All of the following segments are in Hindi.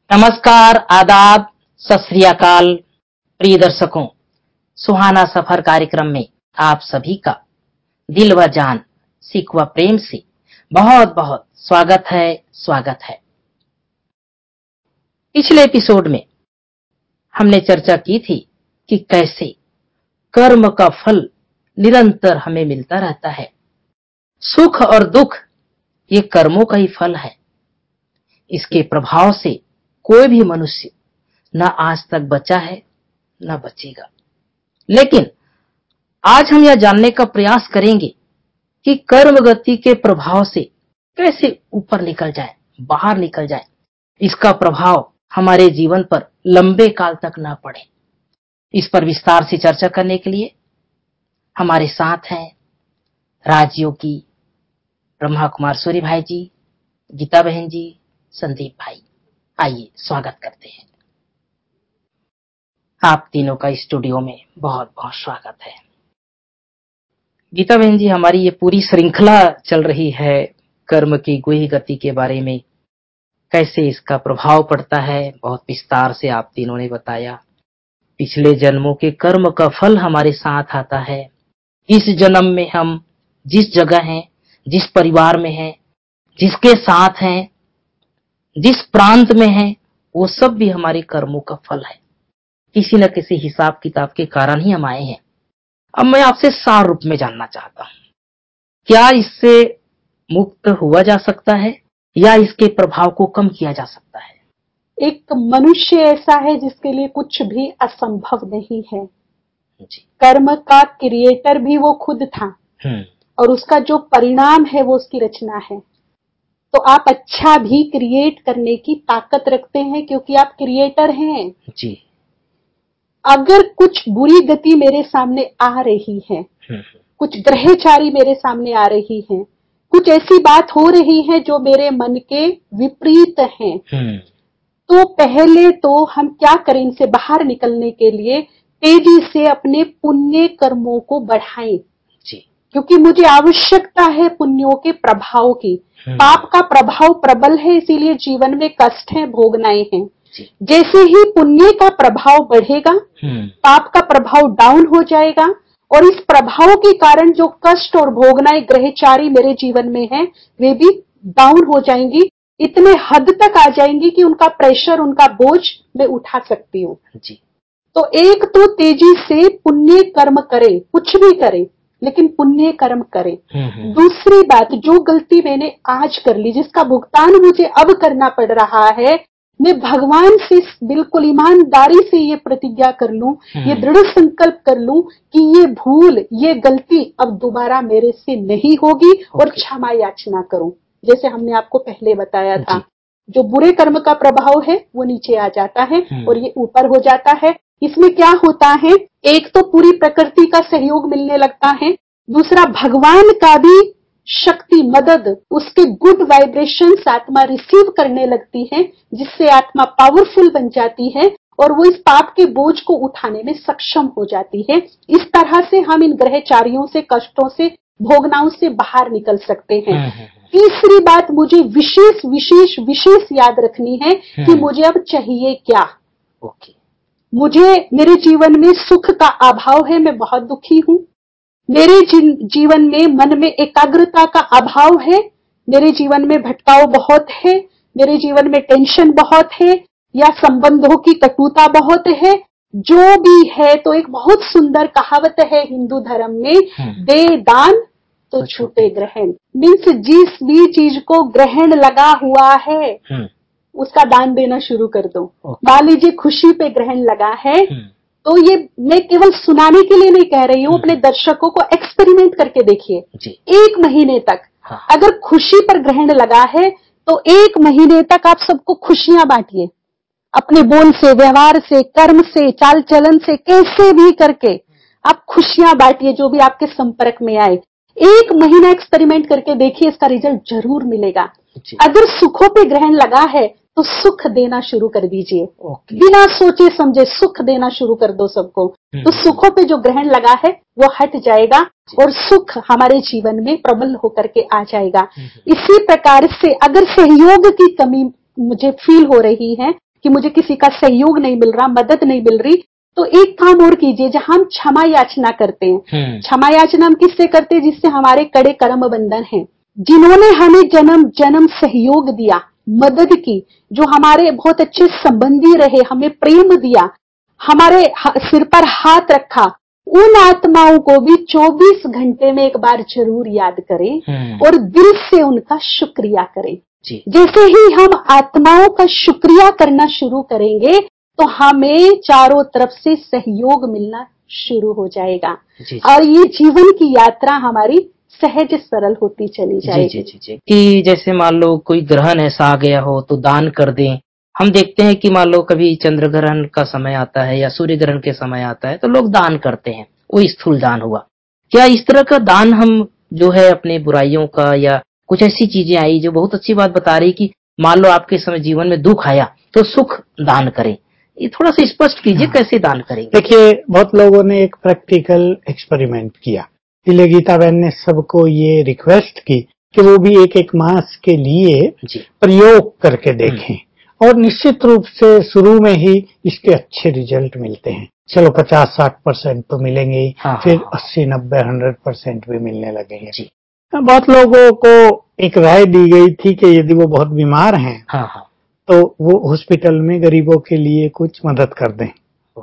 नमस्कार, आदाब, सत श्री अकाल। प्रिय दर्शकों, सुहाना सफर कार्यक्रम में आप सभी का दिल व जान, सिक व प्रेम से बहुत बहुत स्वागत है। पिछले एपिसोड में हमने चर्चा की थी कि कैसे कर्म का फल निरंतर हमें मिलता रहता है। सुख और दुख ये कर्मों का ही फल है। इसके प्रभाव से कोई भी मनुष्य न आज तक बचा है न बचेगा। लेकिन आज हम यह जानने का प्रयास करेंगे कि कर्म गति के प्रभाव से कैसे ऊपर निकल जाए, बाहर निकल जाए, इसका प्रभाव हमारे जीवन पर लंबे काल तक न पड़े। इस पर विस्तार से चर्चा करने के लिए हमारे साथ हैं राजयोगी ब्रह्मा कुमार सूर्य भाई जी, गीता बहन जी, संदीप भाई। आइए स्वागत करते हैं। आप तीनों का स्टूडियो में बहुत बहुत स्वागत है। गीता बहन जी, हमारी ये पूरी श्रृंखला चल रही है कर्म की गुहि गति के बारे में, कैसे इसका प्रभाव पड़ता है, बहुत विस्तार से आप तीनों ने बताया। पिछले जन्मों के कर्म का फल हमारे साथ आता है। इस जन्म में हम जिस जगह हैं, जिस परिवार में हैं, जिसके साथ हैं, जिस प्रांत में हैं, वो सब भी हमारे कर्मों का फल है। किसी न किसी हिसाब किताब के कारण ही हम आए हैं। अब मैं आपसे सार रूप में जानना चाहता हूं, क्या इससे मुक्त हुआ जा सकता है या इसके प्रभाव को कम किया जा सकता है? एक मनुष्य ऐसा है जिसके लिए कुछ भी असंभव नहीं है जी। कर्म का क्रिएटर भी वो खुद था और उसका जो परिणाम है वो उसकी रचना है। तो आप अच्छा भी क्रिएट करने की ताकत रखते हैं क्योंकि आप क्रिएटर हैं जी। अगर कुछ बुरी गति मेरे सामने आ रही है, कुछ ग्रहचारी मेरे सामने आ रही है, कुछ ऐसी बात हो रही है जो मेरे मन के विपरीत हैं, तो पहले तो हम क्या करें? इनसे बाहर निकलने के लिए तेजी से अपने पुण्य कर्मों को बढ़ाएं जी। क्योंकि मुझे आवश्यकता है पुण्यों के प्रभाव की। पाप का प्रभाव प्रबल है, इसीलिए जीवन में कष्ट है, भोगनाएं हैं। जैसे ही पुण्य का प्रभाव बढ़ेगा, पाप का प्रभाव डाउन हो जाएगा और इस प्रभाव के कारण जो कष्ट और भोगनाएं ग्रहचारी मेरे जीवन में है वे भी डाउन हो जाएंगी, इतने हद तक आ जाएंगी कि उनका प्रेशर, उनका बोझ मैं उठा सकती हूँ। तो एक तो तेजी से पुण्य कर्म करें, कुछ भी करें लेकिन पुण्य कर्म करें। दूसरी बात, जो गलती मैंने आज कर ली, जिसका भुगतान मुझे अब करना पड़ रहा है, मैं भगवान से बिल्कुल ईमानदारी से ये प्रतिज्ञा कर लूं, ये दृढ़ संकल्प कर लूं कि ये भूल, ये गलती अब दोबारा मेरे से नहीं होगी और क्षमा याचना करूं। जैसे हमने आपको पहले बताया था, जो बुरे कर्म का प्रभाव है वो नीचे आ जाता है और ये ऊपर हो जाता है। इसमें क्या होता है? एक तो पूरी प्रकृति का सहयोग मिलने लगता है, दूसरा भगवान का भी शक्ति, मदद, उसके गुड वाइब्रेशंस आत्मा रिसीव करने लगती है, जिससे आत्मा पावरफुल बन जाती है और वो इस पाप के बोझ को उठाने में सक्षम हो जाती है। इस तरह से हम इन ग्रहचारियों से, कष्टों से, भोगनाओं से बाहर निकल सकते हैं। तीसरी बात मुझे विशेष याद रखनी है कि मुझे अब चाहिए क्या। मुझे, मेरे जीवन में सुख का अभाव है, मैं बहुत दुखी हूँ। मेरे जीवन में मन में एकाग्रता का अभाव है, मेरे जीवन में भटकाव बहुत है, मेरे जीवन में टेंशन बहुत है या संबंधों की कटुता बहुत है, जो भी है। तो एक बहुत सुंदर कहावत है हिंदू धर्म में, दे दान तो छूटे ग्रहण। मीन्स जिस भी चीज को ग्रहण लगा हुआ है उसका दान देना शुरू कर दो। मान लीजिए खुशी पे ग्रहण लगा है, तो ये मैं केवल सुनाने के लिए नहीं कह रही हूँ, अपने दर्शकों को एक्सपेरिमेंट करके देखिए। 1 महीने तक अगर खुशी पर ग्रहण लगा है तो 1 महीने तक आप सबको खुशियां बांटिए, अपने बोल से, व्यवहार से, कर्म से, चाल चलन से, कैसे भी करके आप खुशियां बांटिए जो भी आपके संपर्क में आए। 1 महीना एक्सपेरिमेंट करके देखिए, इसका रिजल्ट जरूर मिलेगा। अगर सुखों पे ग्रहण लगा है तो सुख देना शुरू कर दीजिए, बिना सोचे समझे सुख देना शुरू कर दो सबको। तो सुखों पे जो ग्रहण लगा है वो हट जाएगा और सुख हमारे जीवन में प्रबल होकर के आ जाएगा। इसी प्रकार से अगर सहयोग की कमी मुझे फील हो रही है, कि मुझे किसी का सहयोग नहीं मिल रहा, मदद नहीं मिल रही, तो एक काम और कीजिए, जहां हम क्षमा याचना करते हैं। क्षमा याचना हम किससे करते हैं? जिससे हमारे कड़े कर्म बंधन हैं, जिन्होंने हमें जन्म जन्म सहयोग दिया, मदद की, जो हमारे बहुत अच्छे संबंधी रहे, हमें प्रेम दिया, हमारे सिर पर हाथ रखा, उन आत्माओं को भी 24 घंटे में एक बार जरूर याद करें और दिल से उनका शुक्रिया करें। जैसे ही हम आत्माओं का शुक्रिया करना शुरू करेंगे तो हमें चारों तरफ से सहयोग मिलना शुरू हो जाएगा और ये जीवन की यात्रा हमारी सहज सरल होती चली जाएगी। जी। कि जैसे मान लो कोई ग्रहण ऐसा आ गया हो तो दान कर दें। हम देखते हैं कि मान लो कभी चंद्र ग्रहण का समय आता है या सूर्य ग्रहण के समय आता है तो लोग दान करते हैं, वो स्थूल दान हुआ। क्या इस तरह का दान हम जो है अपने बुराइयों का या कुछ ऐसी चीजें आई जो बहुत अच्छी बात बता रही कि मान लो आपके समय जीवन में दुख आया तो सुख दान करें, ये थोड़ा सा स्पष्ट कीजिए कैसे दान करेंगे। देखिए, बहुत लोगों ने एक प्रैक्टिकल एक्सपेरिमेंट किया, इसलिए गीता बहन ने सबको ये रिक्वेस्ट की कि वो भी एक मास के लिए प्रयोग करके देखें और निश्चित रूप से शुरू में ही इसके अच्छे रिजल्ट मिलते हैं। चलो 50-60% तो मिलेंगे ही, फिर 80-90-100% भी मिलने लगेंगे। बहुत लोगों को एक राय दी गई थी कि यदि वो बहुत बीमार हैं तो वो हॉस्पिटल में गरीबों के लिए कुछ मदद कर दें।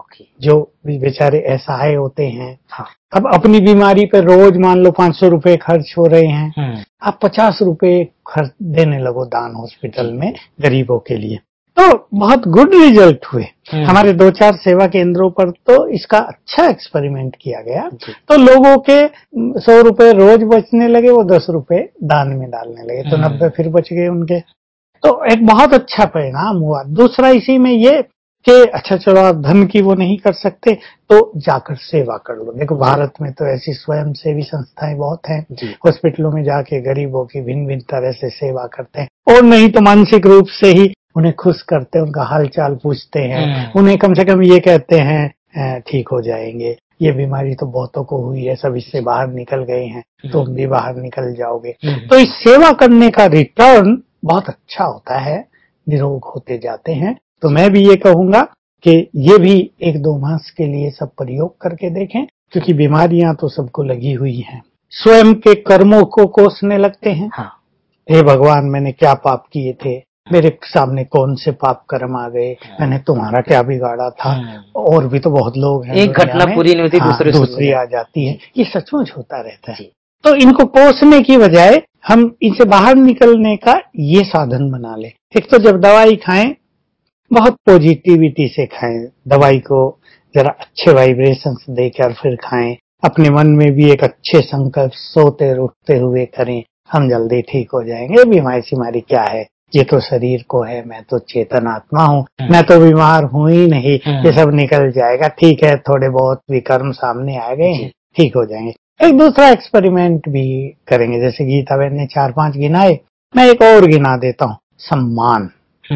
जो बेचारे असहाय होते हैं, अब अपनी बीमारी पर रोज मान लो 500 रुपए खर्च हो रहे हैं, आप 50 रुपए खर्च देने लगो दान हॉस्पिटल में गरीबों के लिए, तो बहुत गुड रिजल्ट हुए। हमारे 2-4 सेवा केंद्रों पर तो इसका अच्छा एक्सपेरिमेंट किया गया, तो लोगों के 100 रुपए रोज बचने लगे, वो 10 रुपए दान में डालने लगे, तो 90 फिर बच गए उनके। तो एक बहुत अच्छा परिणाम हुआ। दूसरा इसी में ये कि अच्छा चलो आप धन की वो नहीं कर सकते तो जाकर सेवा कर लो। देखो भारत में तो ऐसी स्वयं सेवी संस्थाएं बहुत हैं, हॉस्पिटलों में जाके गरीबों की भिन्न भिन्न तरह से सेवा करते हैं, और नहीं तो मानसिक रूप से ही उन्हें खुश करते हैं, उनका हालचाल पूछते हैं, उन्हें कम से कम ये कहते हैं ठीक हो जाएंगे, ये बीमारी तो बहुतों को हुई है, सब इससे बाहर निकल गए हैं, तुम भी बाहर निकल जाओगे। तो इस सेवा करने का रिटर्न बहुत अच्छा होता है, निरोग होते जाते हैं। तो मैं भी ये कहूंगा कि ये भी 1-2 मास के लिए सब प्रयोग करके देखें, क्योंकि बीमारियां तो सबको लगी हुई हैं। स्वयं के कर्मों को कोसने लगते हैं, हे भगवान मैंने क्या पाप किए थे, मेरे सामने कौन से पाप कर्म आ गए, मैंने तुम्हारा क्या बिगाड़ा था। और भी तो बहुत लोग हैं, एक घटना पूरी नहीं होती दूसरी आ जाती है, ये सचमुच होता रहता है। तो इनको कोसने की बजाय हम इनसे बाहर निकलने का ये साधन बना ले। एक तो जब दवाई खाएं बहुत पॉजिटिविटी से खाएं, दवाई को जरा अच्छे वाइब्रेशंस देकर फिर खाएं, अपने मन में भी एक अच्छे संकल्प सोते उठते हुए करें, हम जल्दी ठीक हो जाएंगे, बीमारी सिमारी क्या है, ये तो शरीर को है, मैं तो चेतन आत्मा हूँ, मैं तो बीमार हूँ ही नहीं, ये सब निकल जाएगा, ठीक है थोड़े बहुत विकर्म सामने आ गए हैं, ठीक हो जाएंगे। एक दूसरा एक्सपेरिमेंट भी करेंगे, जैसे गीता बहन ने 4-5 गिनाए, मैं एक और गिना देता हूँ, सम्मान।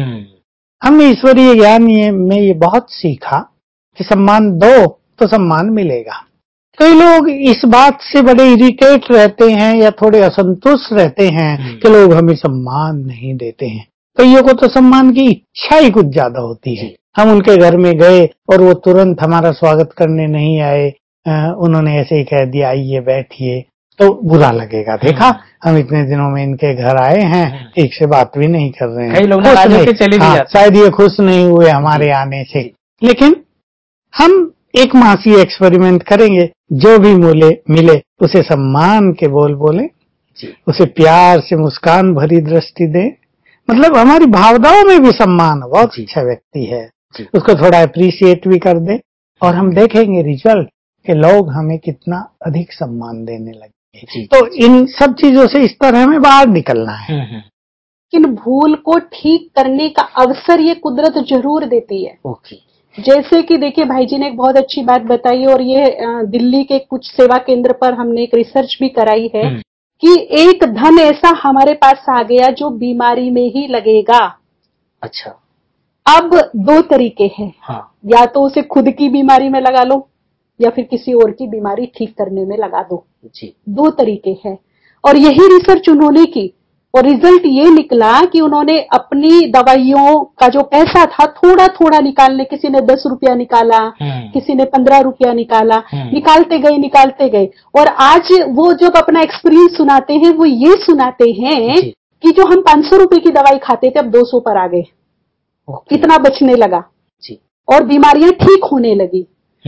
हमने ईश्वरीय ज्ञान में ये बहुत सीखा कि सम्मान दो तो सम्मान मिलेगा। कई लोग इस बात से बड़े इरिटेट रहते हैं या थोड़े असंतुष्ट रहते हैं कि लोग हमें सम्मान नहीं देते हैं। कईयों को तो सम्मान की इच्छा ही कुछ ज्यादा होती है। हम उनके घर में गए और वो तुरंत हमारा स्वागत करने नहीं आए, उन्होंने ऐसे ही कह दिया आइए बैठिए, तो बुरा लगेगा। देखा हम इतने दिनों में इनके घर आए हैं, ठीक से बात भी नहीं कर रहे हैं, कई लोग चले भी जाते, शायद ये खुश नहीं हुए हमारे आने से। लेकिन हम एक मासी एक्सपेरिमेंट करेंगे, जो भी मिले उसे सम्मान के बोल बोले, उसे प्यार से मुस्कान भरी दृष्टि दें, मतलब हमारी भावनाओं में भी सम्मान, बहुत अच्छा व्यक्ति है, उसको थोड़ा अप्रिशिएट भी कर दे, और हम देखेंगे रिजल्ट कि लोग हमें कितना अधिक सम्मान देने लगे। तो इन सब चीजों से इस तरह हमें बाहर निकलना है। इन भूल को ठीक करने का अवसर ये कुदरत जरूर देती है। जैसे कि देखिए भाई जी ने एक बहुत अच्छी बात बताई, और ये दिल्ली के कुछ सेवा केंद्र पर हमने एक रिसर्च भी कराई है कि एक धन ऐसा हमारे पास आ गया जो बीमारी में ही लगेगा। अच्छा, अब 2 तरीके हैं, या तो उसे खुद की बीमारी में लगा लो या फिर किसी और की बीमारी ठीक करने में लगा दो। 2 तरीके हैं, और यही रिसर्च उन्होंने की। और रिजल्ट ये निकला कि उन्होंने अपनी दवाइयों का जो पैसा था थोड़ा थोड़ा निकालने, किसी ने 10 रुपया निकाला, किसी ने 15 रुपया निकाला, निकालते गए और आज वो जब अपना एक्सपीरियंस सुनाते हैं वो ये सुनाते हैं कि जो हम 500 रुपए की दवाई खाते थे अब 200 पर आ गए, इतना बचने लगा और बीमारियां ठीक होने लगी।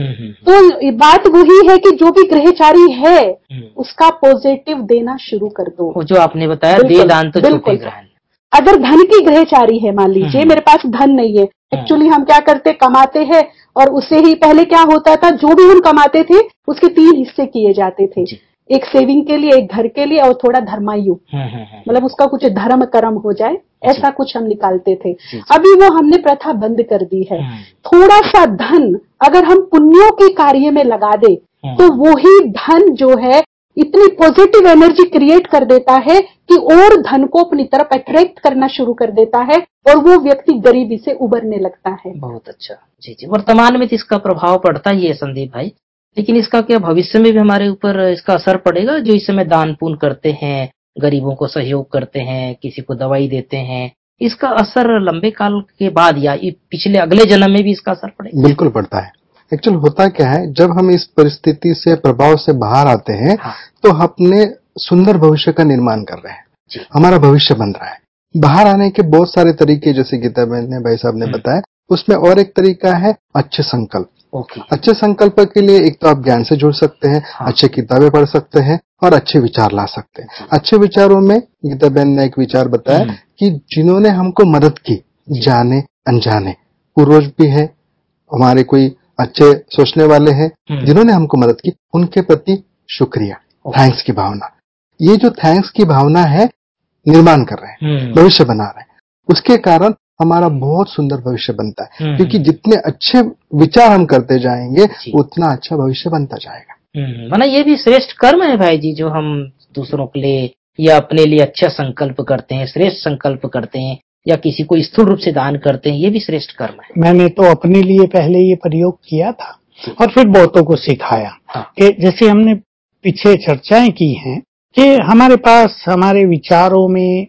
तो बात वही है कि जो भी ग्रहचारी है उसका पॉजिटिव देना शुरू कर दो। वो जो आपने बताया दे दान तो छूटे ग्रहण। अगर धन की ग्रहचारी है, मान लीजिए मेरे पास धन नहीं है, एक्चुअली हम क्या करते, कमाते हैं और उससे ही पहले क्या होता था, जो भी हम कमाते थे उसके 3 हिस्से किए जाते थे, एक सेविंग के लिए, एक घर के लिए और थोड़ा धर्मायु, मतलब उसका कुछ धर्म कर्म हो जाए ऐसा कुछ हम निकालते थे। अभी वो हमने प्रथा बंद कर दी है। थोड़ा सा धन अगर हम पुण्यों के कार्य में लगा दे तो वो ही धन जो है इतनी पॉजिटिव एनर्जी क्रिएट कर देता है कि और धन को अपनी तरफ अट्रैक्ट करना शुरू कर देता है और वो व्यक्ति गरीबी से उबरने लगता है। बहुत अच्छा। जी, वर्तमान में तो इसका प्रभाव पड़ता ही है संदीप भाई, लेकिन इसका क्या भविष्य में भी हमारे ऊपर इसका असर पड़ेगा? जो इस समय दान पुण्य करते हैं, गरीबों को सहयोग करते हैं, किसी को दवाई देते हैं, इसका असर लंबे काल के बाद या पिछले अगले जन्म में भी इसका असर पड़ेगा? बिल्कुल पड़ता है। एक्चुअल होता क्या है, जब हम इस परिस्थिति से, प्रभाव से बाहर आते हैं तो अपने सुंदर भविष्य का निर्माण कर रहे हैं, हमारा भविष्य बन रहा है। बाहर आने के बहुत सारे तरीके, जैसे गीता बहन ने, भाई साहब ने बताया, उसमें और एक तरीका है अच्छे संकल्प। अच्छे संकल्प के लिए एक तो आप ज्ञान से जुड़ सकते हैं, अच्छी किताबें पढ़ सकते हैं और अच्छे विचार ला सकते हैं। अच्छे विचारों में गीता बहन ने एक विचार बताया कि जिन्होंने हमको मदद की, जाने अनजाने, पूर्वज भी है, हमारे कोई अच्छे सोचने वाले हैं जिन्होंने हमको मदद की, उनके प्रति शुक्रिया, थैंक्स की भावना। ये जो थैंक्स की भावना है निर्माण कर रहे हैं, भविष्य बना रहे हैं, उसके कारण हमारा बहुत सुंदर भविष्य बनता है। क्योंकि जितने अच्छे विचार हम करते जाएंगे उतना अच्छा भविष्य बनता जाएगा। माना ये भी श्रेष्ठ कर्म है भाई जी, जो हम दूसरों के लिए या अपने लिए अच्छा संकल्प करते हैं, श्रेष्ठ संकल्प करते हैं या किसी को स्थूल रूप से दान करते हैं, ये भी श्रेष्ठ कर्म है। मैंने तो अपने लिए पहले ये प्रयोग किया था और फिर बहुतों को सिखाया। कि जैसे हमने पीछे चर्चाएं की हैं कि हमारे पास, हमारे विचारों में,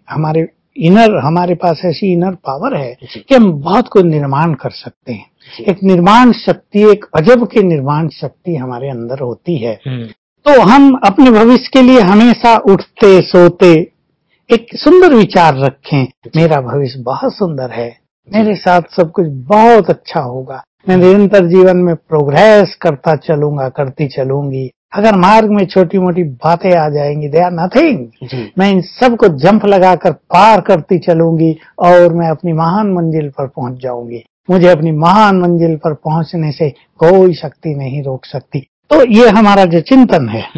हमारे पास ऐसी इनर पावर है कि हम बहुत कुछ निर्माण कर सकते हैं। एक निर्माण शक्ति, एक अजब की निर्माण शक्ति हमारे अंदर होती है। तो हम अपने भविष्य के लिए हमेशा उठते सोते एक सुंदर विचार रखें, मेरा भविष्य बहुत सुंदर है, मेरे साथ सब कुछ बहुत अच्छा होगा, मैं निरंतर जीवन में प्रोग्रेस करता चलूंगा, करती चलूंगी। अगर मार्ग में छोटी मोटी बातें आ जाएंगी, दे आर नथिंग, मैं इन सब को जंप लगाकर पार करती चलूंगी और मैं अपनी महान मंजिल पर पहुंच जाऊंगी। मुझे अपनी महान मंजिल पर पहुंचने से कोई शक्ति नहीं रोक सकती। तो ये हमारा जो चिंतन है,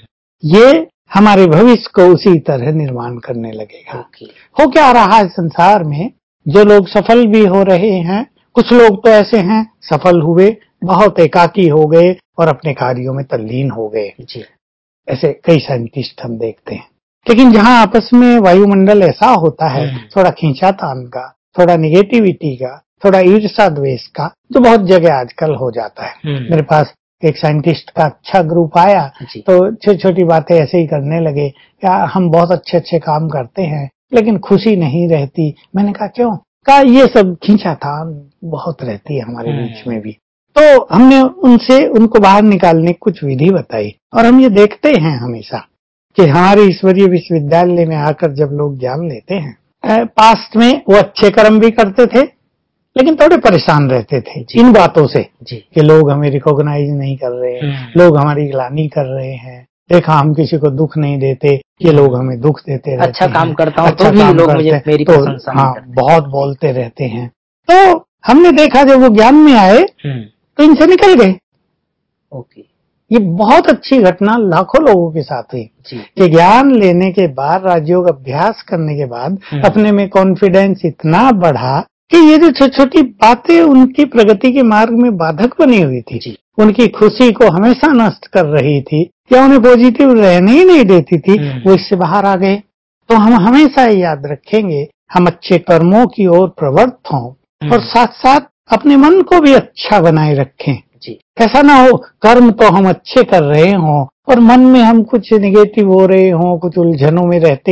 ये हमारे भविष्य को उसी तरह निर्माण करने लगेगा। हो क्या रहा है संसार में, जो लोग सफल भी हो रहे हैं, कुछ लोग तो ऐसे हैं सफल हुए, बहुत एकाकी हो गए और अपने कार्यों में तल्लीन हो गए। ऐसे कई साइंटिस्ट हम देखते हैं। लेकिन जहां आपस में वायुमंडल ऐसा होता है, थोड़ा खींचातान का, थोड़ा निगेटिविटी का, थोड़ा ईर्ष्या द्वेष का, तो बहुत जगह आजकल हो जाता है। मेरे पास एक साइंटिस्ट का अच्छा ग्रुप आया तो छोटी छोटी बातें ऐसे ही करने लगे, क्या हम बहुत अच्छे अच्छे काम करते हैं लेकिन खुशी नहीं रहती। मैंने कहा क्यों? कहा ये सब खींचातान बहुत रहती है हमारे बीच में भी। तो हमने उनको बाहर निकालने की कुछ विधि बताई और हम ये देखते हैं हमेशा कि हमारे ईश्वरीय विश्वविद्यालय में आकर जब लोग ज्ञान लेते हैं, पास्ट में वो अच्छे कर्म भी करते थे लेकिन थोड़े परेशान रहते थे इन बातों से कि लोग हमें रिकॉग्नाइज नहीं कर रहे हैं, लोग हमारी ग्लानि कर रहे हैं, देखा हम किसी को दुख नहीं देते, ये लोग हमें दुख देते रहते हैं। अच्छा काम करता हूँ तो भी लोग मुझे मेरी प्रशंसा नहीं करते। बहुत बोलते रहते हैं। तो हमने देखा जब वो ज्ञान में आए तो इनसे निकल गए। ये बहुत अच्छी घटना लाखों लोगों के साथ हुई कि ज्ञान लेने के बाद, राजयोग अभ्यास करने के बाद अपने में कॉन्फिडेंस इतना बढ़ा कि ये जो छोटी छोटी बातें उनकी प्रगति के मार्ग में बाधक बनी हुई थी, उनकी खुशी को हमेशा नष्ट कर रही थी या उन्हें पॉजिटिव रहने ही नहीं देती थी, वो इससे बाहर आ गए। तो हम हमेशा याद रखेंगे, हम अच्छे कर्मों की ओर प्रवृत्त हों और साथ साथ अपने मन को भी अच्छा बनाए रखें। ऐसा ना हो कर्म तो हम अच्छे कर रहे हों और मन में हम कुछ निगेटिव हो रहे हों, कुछ उलझनों में रहते हों,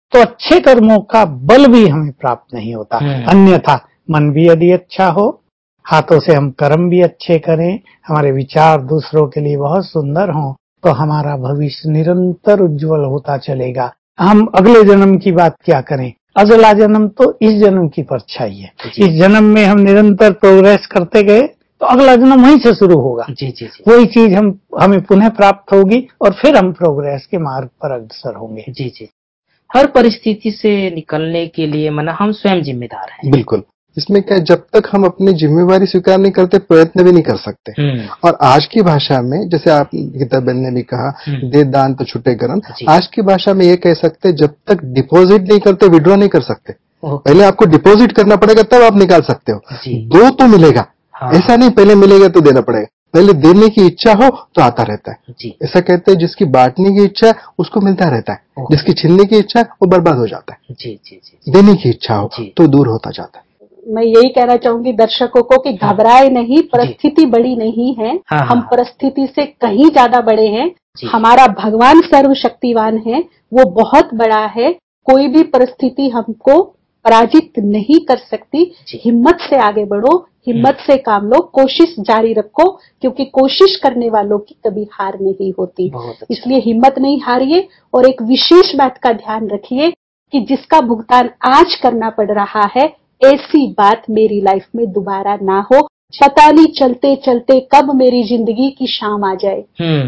तो अच्छे कर्मों का बल भी हमें प्राप्त नहीं होता। अन्यथा मन भी यदि अच्छा हो, हाथों से हम कर्म भी अच्छे करें, हमारे विचार दूसरों के लिए बहुत सुंदर हों, तो हमारा भविष्य निरंतर उज्जवल होता चलेगा। हम अगले जन्म की बात क्या करें, अगला जन्म तो इस जन्म की परछाई है। इस जन्म में हम निरंतर प्रोग्रेस करते गए तो अगला जन्म वहीं से शुरू होगा। वही चीज हमें पुनः प्राप्त होगी और फिर हम प्रोग्रेस के मार्ग पर अग्रसर होंगे। जी। हर परिस्थिति से निकलने के लिए माना हम स्वयं जिम्मेदार हैं। बिल्कुल। इसमें क्या, जब तक हम अपनी जिम्मेवारी स्वीकार नहीं करते, प्रयत्न भी नहीं कर सकते। और आज की भाषा में, जैसे आप गीता बहन ने भी कहा, दे दान तो छुटे गरन, आज की भाषा में ये कह सकते, जब तक डिपॉजिट नहीं करते विड्रॉ नहीं कर सकते। पहले आपको डिपॉजिट करना पड़ेगा, तब आप निकाल सकते हो। दो तो मिलेगा। ऐसा नहीं पहले मिलेगा तो देना पड़ेगा, पहले देने की इच्छा हो तो आता रहता है। ऐसा कहते हैं, जिसकी बांटने की इच्छा है उसको मिलता रहता है, जिसकी छीनने की इच्छा है वो बर्बाद हो जाता है। देने की इच्छा हो तो दूर होता जाता है। मैं यही कहना चाहूंगी दर्शकों को कि घबराए नहीं, परिस्थिति बड़ी नहीं है। हम परिस्थिति से कहीं ज्यादा बड़े हैं। हमारा भगवान सर्वशक्तिवान है, वो बहुत बड़ा है। कोई भी परिस्थिति हमको पराजित नहीं कर सकती। हिम्मत से आगे बढ़ो, हिम्मत से काम लो, कोशिश जारी रखो, क्योंकि कोशिश करने वालों की कभी हार नहीं होती। इसलिए हिम्मत नहीं हारिए। और एक विशेष बात का ध्यान रखिए कि जिसका भुगतान आज करना पड़ रहा है, ऐसी बात मेरी लाइफ में दोबारा ना हो। पता नहीं चलते चलते कब मेरी जिंदगी की शाम आ जाए,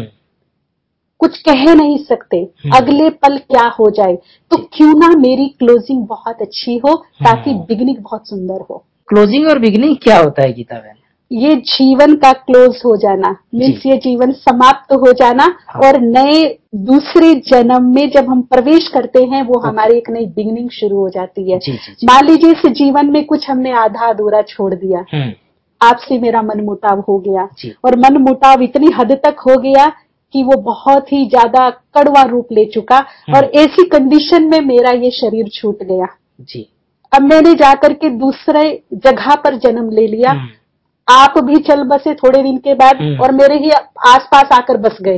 कुछ कह नहीं सकते, अगले पल क्या हो जाए। तो क्यों ना मेरी क्लोजिंग बहुत अच्छी हो, ताकि बिगिनिंग बहुत सुंदर हो। क्लोजिंग और बिगिनिंग क्या होता है गीता बहन? ये जीवन का क्लोज हो जाना, मीन्स ये जीवन समाप्त हो जाना। और नए दूसरे जन्म में जब हम प्रवेश करते हैं, वो हमारी एक नई बिगिनिंग शुरू हो जाती है। मान लीजिए इस जीवन में कुछ हमने आधा अधूरा छोड़ दिया, आपसे मेरा मनमुटाव हो गया, और मनमुटाव इतनी हद तक हो गया कि वो बहुत ही ज्यादा कड़वा रूप ले चुका, और ऐसी कंडीशन में मेरा ये शरीर छूट गया। अब मैंने जाकर के दूसरे जगह पर जन्म ले लिया, आप भी चल बसे थोड़े दिन के बाद, और मेरे ही आसपास आकर बस गए।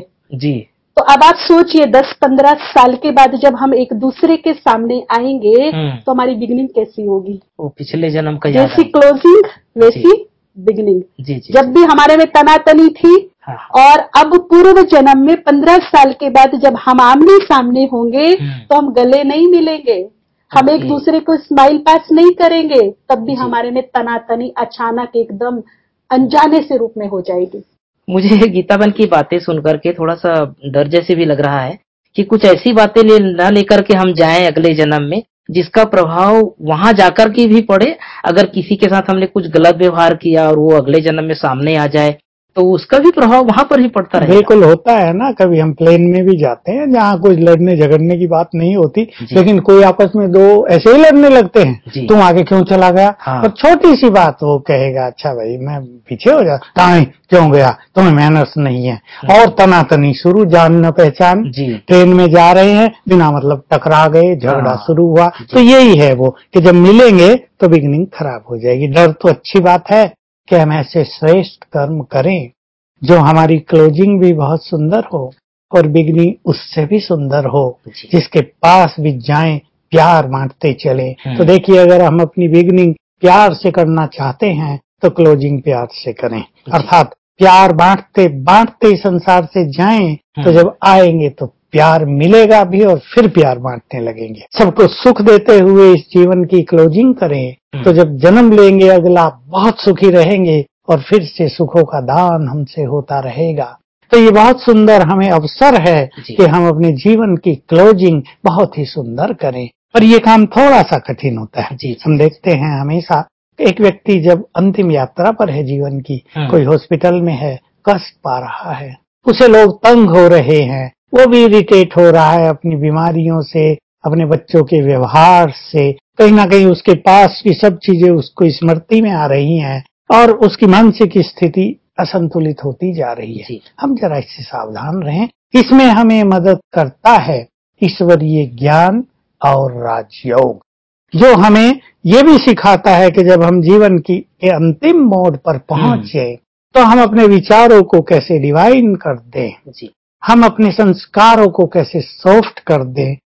तो अब आप सोचिए 10-15 साल के बाद जब हम एक दूसरे के सामने आएंगे तो हमारी बिगिनिंग कैसी होगी। वो पिछले जन्म का जैसी क्लोजिंग वैसी बिगिनिंग। जब भी हमारे में तनातनी थी, और अब पूर्व जन्म में 15 साल के बाद जब हम आमने सामने होंगे तो हम गले नहीं मिलेंगे, हम एक दूसरे को स्माइल पास नहीं करेंगे, तब भी हमारे में तनातनी अचानक एकदम अनजाने से रूप में हो जाएगी। मुझे गीता बहन की बातें सुनकर के थोड़ा सा डर जैसे भी लग रहा है कि कुछ ऐसी बातें ना लेकर के हम जाएं अगले जन्म में, जिसका प्रभाव वहां जाकर के भी पड़े। अगर किसी के साथ हमने कुछ गलत व्यवहार किया और वो अगले जन्म में सामने आ जाए, तो उसका भी प्रभाव वहां पर ही पड़ता है। बिल्कुल होता है ना, कभी हम प्लेन में भी जाते हैं जहाँ कुछ लड़ने झगड़ने की बात नहीं होती, लेकिन कोई आपस में दो ऐसे ही लड़ने लगते हैं, तुम आगे क्यों चला गया। और छोटी सी बात वो कहेगा, अच्छा भाई मैं पीछे हो जा, क्यों गया, तुम्हें मैनर्स नहीं है। और तनातनी शुरू, जान न पहचान। ट्रेन में जा रहे हैं, बिना मतलब टकरा गए, झगड़ा शुरू हुआ। तो यही है वो कि जब मिलेंगे तो बिगिनिंग खराब हो जाएगी। डर तो अच्छी बात है कि हम ऐसे श्रेष्ठ कर्म करें जो हमारी क्लोजिंग भी बहुत सुंदर हो और बिगिनिंग उससे भी सुंदर हो, जिसके पास भी जाएं प्यार बांटते चले। तो देखिए, अगर हम अपनी बिगिनिंग प्यार से करना चाहते हैं तो क्लोजिंग प्यार से करें, अर्थात प्यार बांटते बांटते संसार से जाएं, तो जब आएंगे तो प्यार मिलेगा भी और फिर प्यार बांटने लगेंगे। सबको सुख देते हुए इस जीवन की क्लोजिंग करें, तो जब जन्म लेंगे अगला बहुत सुखी रहेंगे और फिर से सुखों का दान हमसे होता रहेगा। तो ये बहुत सुंदर हमें अवसर है कि हम अपने जीवन की क्लोजिंग बहुत ही सुंदर करें। पर ये काम थोड़ा सा कठिन होता है। हम देखते हैं हमेशा एक व्यक्ति जब अंतिम यात्रा पर है जीवन की, कोई हॉस्पिटल में है, कष्ट पा रहा है, उसे लोग तंग हो रहे हैं, वो भी इरिटेट हो रहा है अपनी बीमारियों से, अपने बच्चों के व्यवहार से, कहीं ना कहीं उसके पास की सब चीजें उसको स्मृति में आ रही हैं और उसकी मानसिक स्थिति असंतुलित होती जा रही है। हम जरा इससे सावधान रहें। इसमें हमें मदद करता है ईश्वरीय ज्ञान और राजयोग, जो हमें ये भी सिखाता है कि जब हम जीवन की अंतिम मोड़ पर पहुंचे तो हम अपने विचारों को कैसे डिवाइन कर दें, हम अपने संस्कारों को कैसे सॉफ्ट कर दें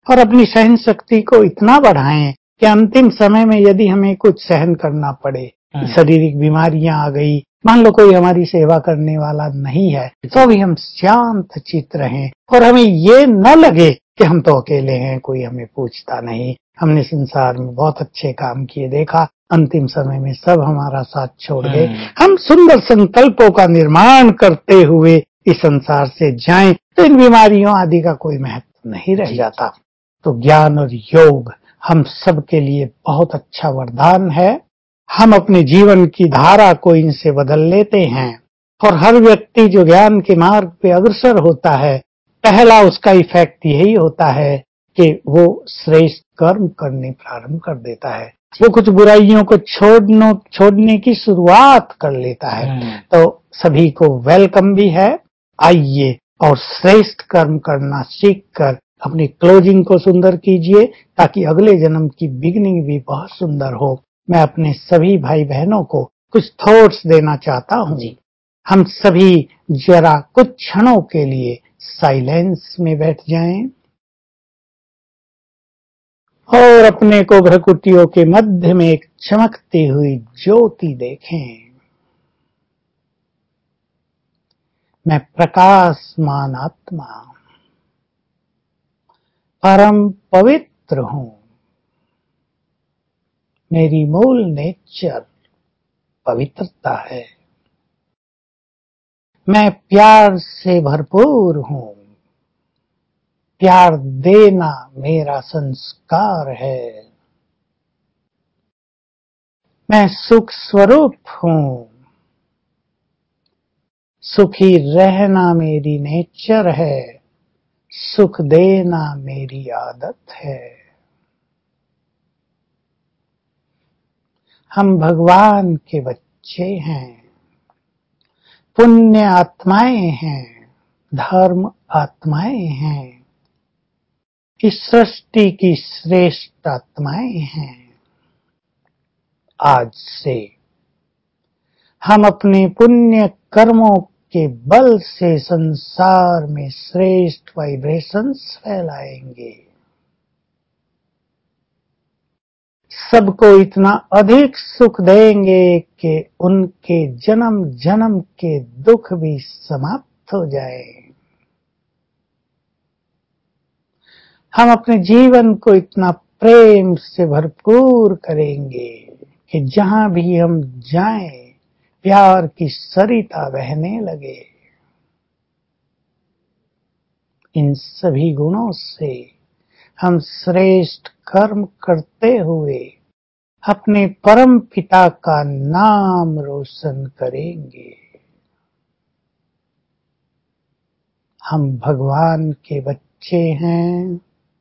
और अपनी सहन शक्ति को इतना बढ़ाएं कि अंतिम समय में यदि हमें कुछ सहन करना पड़े, शारीरिक बीमारियां आ गई, मान लो कोई हमारी सेवा करने वाला नहीं है, तो भी हम शांत चित्त रहें और हमें ये न लगे कि हम तो अकेले हैं, कोई हमें पूछता नहीं, हमने संसार में बहुत अच्छे काम किए, देखा अंतिम समय में सब हमारा साथ छोड़ गए। हम सुंदर संकल्पों का निर्माण करते हुए इस संसार से जाएं तो इन बीमारियों आदि का कोई महत्व नहीं रह जाता। तो ज्ञान और योग हम सब के लिए बहुत अच्छा वरदान है। हम अपने जीवन की धारा को इनसे बदल लेते हैं और हर व्यक्ति जो ज्ञान के मार्ग पे अग्रसर होता है, पहला उसका इफेक्ट यही होता है कि वो श्रेष्ठ कर्म करने प्रारंभ कर देता है, वो कुछ बुराइयों को छोड़ने की शुरुआत कर लेता है। तो सभी को वेलकम भी है, आइए और श्रेष्ठ कर्म करना सीखकर अपनी क्लोजिंग को सुंदर कीजिए ताकि अगले जन्म की बिगिनिंग भी बहुत सुंदर हो। मैं अपने सभी भाई बहनों को कुछ थॉट्स देना चाहता हूँ। हम सभी जरा कुछ क्षणों के लिए साइलेंस में बैठ जाएं और अपने को भ्रकुटियों के मध्य में एक चमकती हुई ज्योति देखें। मैं प्रकाशमान आत्मा परम पवित्र हूं। मेरी मूल नेचर पवित्रता है। मैं प्यार से भरपूर हूं। प्यार देना मेरा संस्कार है। मैं सुख स्वरूप हूं। सुखी रहना मेरी नेचर है। सुख देना मेरी आदत है। हम भगवान के बच्चे हैं, पुण्य आत्माएं हैं, धर्म आत्माएं हैं, इस सृष्टि की श्रेष्ठ आत्माएं हैं। आज से हम अपने पुण्य कर्मों के बल से संसार में श्रेष्ठ वाइब्रेशंस फैलाएंगे। सबको इतना अधिक सुख देंगे कि उनके जन्म जन्म के दुख भी समाप्त हो जाए। हम अपने जीवन को इतना प्रेम से भरपूर करेंगे कि जहां भी हम जाएं प्यार की सरिता बहने लगे। इन सभी गुणों से हम श्रेष्ठ कर्म करते हुए अपने परम पिता का नाम रोशन करेंगे। हम भगवान के बच्चे हैं।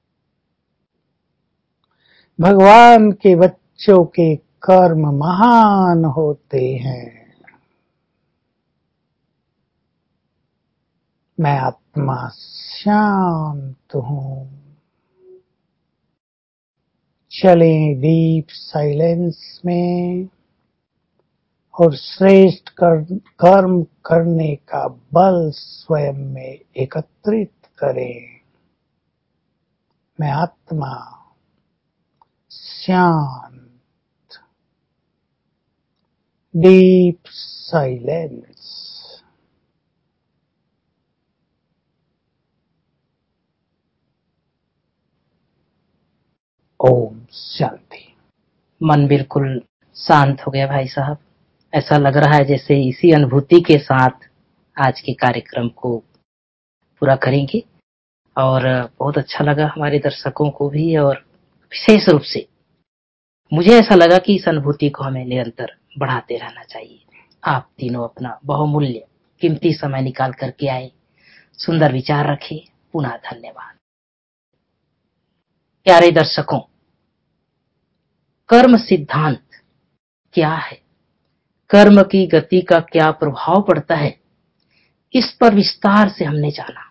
भगवान के बच्चों के कर्म महान होते हैं। मैं आत्मा शांत हूं। चलें डीप साइलेंस में और श्रेष्ठ कर्म करने का बल स्वयं में एकत्रित करें। मैं आत्मा शांत, डीप साइलेंस। ओम शांति। मन बिल्कुल शांत हो गया भाई साहब। ऐसा लग रहा है जैसे इसी अनुभूति के साथ आज के कार्यक्रम को पूरा करेंगे और बहुत अच्छा लगा हमारे दर्शकों को भी, और विशेष रूप से मुझे ऐसा लगा कि इस अनुभूति को हमें निरंतर बढ़ाते रहना चाहिए। आप तीनों अपना बहुमूल्य कीमती समय निकाल करके आए, सुंदर विचार रखे, पुनः धन्यवाद। प्यारे दर्शकों, कर्म सिद्धांत क्या है, कर्म की गति का क्या प्रभाव पड़ता है, इस पर विस्तार से हमने जाना।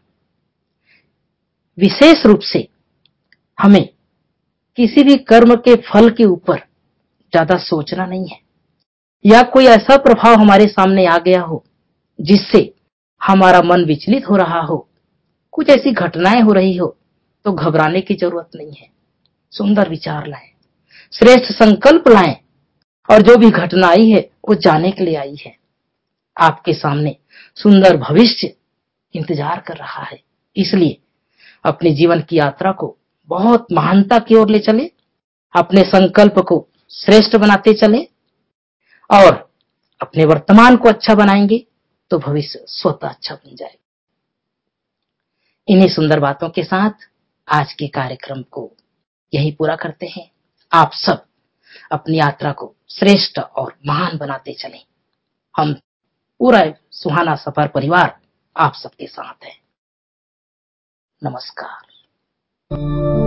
विशेष रूप से हमें किसी भी कर्म के फल के ऊपर ज्यादा सोचना नहीं है, या कोई ऐसा प्रभाव हमारे सामने आ गया हो जिससे हमारा मन विचलित हो रहा हो, कुछ ऐसी घटनाएं हो रही हो, तो घबराने की जरूरत नहीं है। सुंदर विचार लाएं, श्रेष्ठ संकल्प लाएं, और जो भी घटना आई है वो जाने के लिए आई है। आपके सामने सुंदर भविष्य इंतजार कर रहा है। इसलिए अपने जीवन की यात्रा को बहुत महानता की ओर ले चले, अपने संकल्प को श्रेष्ठ बनाते चले, और अपने वर्तमान को अच्छा बनाएंगे तो भविष्य स्वतः अच्छा बन जाएगा। इन्हीं सुंदर बातों के साथ आज के कार्यक्रम को यही पूरा करते हैं। आप सब अपनी यात्रा को श्रेष्ठ और महान बनाते चलें। हम पूरा सुहाना सफर परिवार आप सबके साथ है। नमस्कार।